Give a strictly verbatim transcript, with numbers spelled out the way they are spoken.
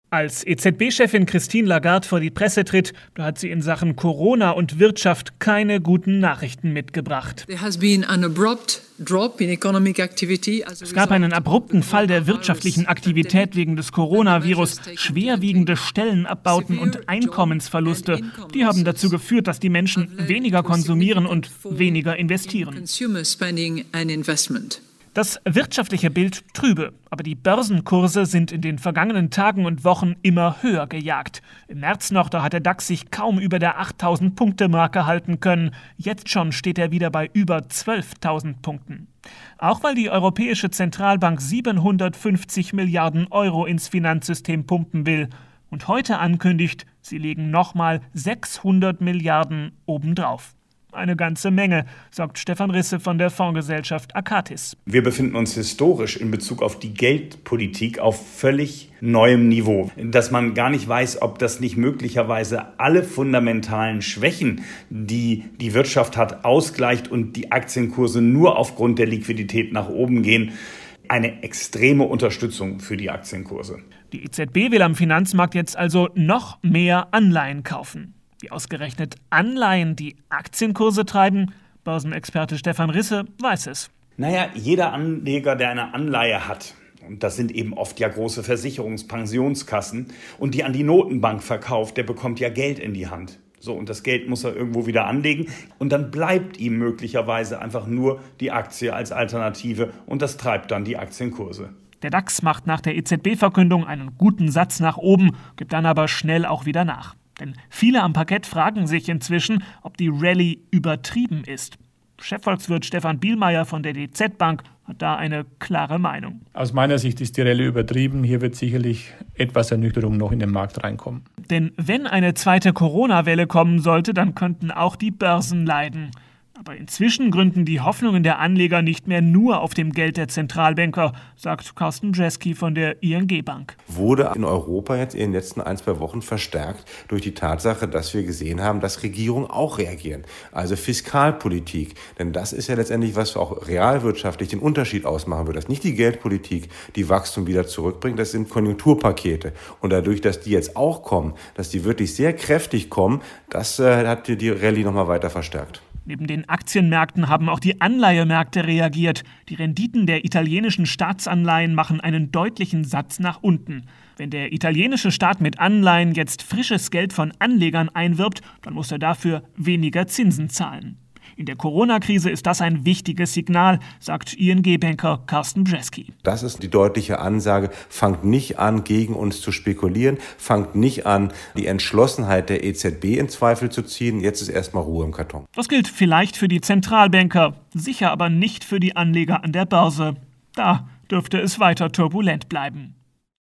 Als E Z B-Chefin Christine Lagarde vor die Presse tritt, da hat sie in Sachen Corona und Wirtschaft keine guten Nachrichten mitgebracht. Es gab einen abrupten Fall der wirtschaftlichen Aktivität wegen des Coronavirus, schwerwiegende Stellenabbauten und Einkommensverluste. Die haben dazu geführt, dass die Menschen weniger konsumieren und weniger investieren. Das wirtschaftliche Bild trübe, aber die Börsenkurse sind in den vergangenen Tagen und Wochen immer höher gejagt. Im März noch, da hat der DAX sich kaum über der achttausend-Punkte-Marke halten können. Jetzt schon steht er wieder bei über zwölftausend Punkten. Auch weil die Europäische Zentralbank siebenhundertfünfzig Milliarden Euro ins Finanzsystem pumpen will und heute ankündigt, sie legen nochmal sechshundert Milliarden obendrauf. Eine ganze Menge, sagt Stefan Risse von der Fondsgesellschaft Akatis. Wir befinden uns historisch in Bezug auf die Geldpolitik auf völlig neuem Niveau. Dass man gar nicht weiß, ob das nicht möglicherweise alle fundamentalen Schwächen, die die Wirtschaft hat, ausgleicht und die Aktienkurse nur aufgrund der Liquidität nach oben gehen. Eine extreme Unterstützung für die Aktienkurse. Die E Z B will am Finanzmarkt jetzt also noch mehr Anleihen kaufen. Wie ausgerechnet Anleihen die Aktienkurse treiben? Börsenexperte Stefan Risse weiß es. Naja, jeder Anleger, der eine Anleihe hat, und das sind eben oft ja große Versicherungspensionskassen, und die an die Notenbank verkauft, der bekommt ja Geld in die Hand. So, und das Geld muss er irgendwo wieder anlegen und dann bleibt ihm möglicherweise einfach nur die Aktie als Alternative und das treibt dann die Aktienkurse. Der DAX macht nach der E Z B-Verkündung einen guten Satz nach oben, gibt dann aber schnell auch wieder nach. Denn viele am Parkett fragen sich inzwischen, ob die Rallye übertrieben ist. Chefvolkswirt Stefan Bielmeier von der D Z Bank hat da eine klare Meinung. Aus meiner Sicht ist die Rallye übertrieben. Hier wird sicherlich etwas Ernüchterung noch in den Markt reinkommen. Denn wenn eine zweite Corona-Welle kommen sollte, dann könnten auch die Börsen leiden. Aber inzwischen gründen die Hoffnungen der Anleger nicht mehr nur auf dem Geld der Zentralbanker, sagt Carsten Bjeski von der I N G-Bank. Wurde in Europa jetzt in den letzten ein, zwei Wochen verstärkt durch die Tatsache, dass wir gesehen haben, dass Regierungen auch reagieren. Also Fiskalpolitik. Denn das ist ja letztendlich, was auch realwirtschaftlich den Unterschied ausmachen würde. Das ist nicht die Geldpolitik, die Wachstum wieder zurückbringt, das sind Konjunkturpakete. Und dadurch, dass die jetzt auch kommen, dass die wirklich sehr kräftig kommen, das äh, hat die Rallye nochmal weiter verstärkt. Neben den Aktienmärkten haben auch die Anleihemärkte reagiert. Die Renditen der italienischen Staatsanleihen machen einen deutlichen Satz nach unten. Wenn der italienische Staat mit Anleihen jetzt frisches Geld von Anlegern einwirbt, dann muss er dafür weniger Zinsen zahlen. In der Corona-Krise ist das ein wichtiges Signal, sagt I N G-Banker Carsten Bjeski. Das ist die deutliche Ansage, fangt nicht an, gegen uns zu spekulieren, fangt nicht an, die Entschlossenheit der E Z B in Zweifel zu ziehen. Jetzt ist erstmal Ruhe im Karton. Das gilt vielleicht für die Zentralbanker, sicher aber nicht für die Anleger an der Börse. Da dürfte es weiter turbulent bleiben.